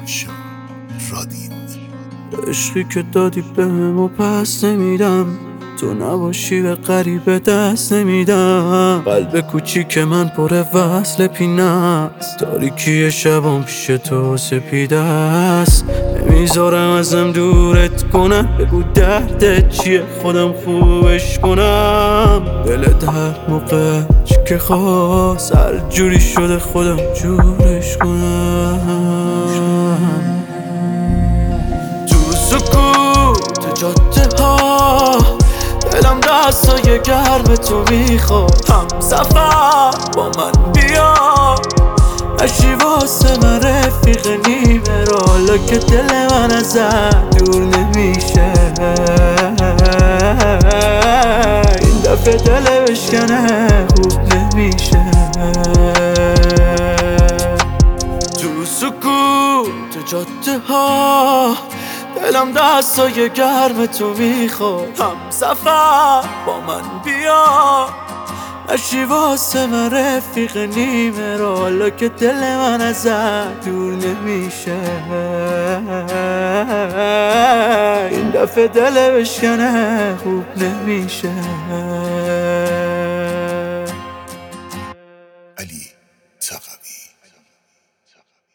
پاشا رادین. عشقی که دادی بهم و پس نمیدم، تو نباشی به غریبه دست نمیدم. قلب کوچیک من پر وصل پینه است، تاریکی شبام پیش تو سپیده است. نمیذارم ازم دورت کنم، بگو دردت چیه خودم خوبش کنم. دلت هر موقع چی که خواست هر جوری شده خودم جورش کنم. تو سکوت جاده ها دلم دستای گرم تو میخواد، هم سفر با من بیا نشی واسه من رفیق نیمه را. حالا که دل من ازت دور نمیشه، این دفعه دل بشکنه خوب نمیشه. تو سکوت جاده ها دلم دستای گرم تو میخواد، هم سفر با من بیا نشی واسه من رفیق نیمه را. حالا که دل من ازت دور نمیشه، این دفعه دل بشکنه خوب نمیشه.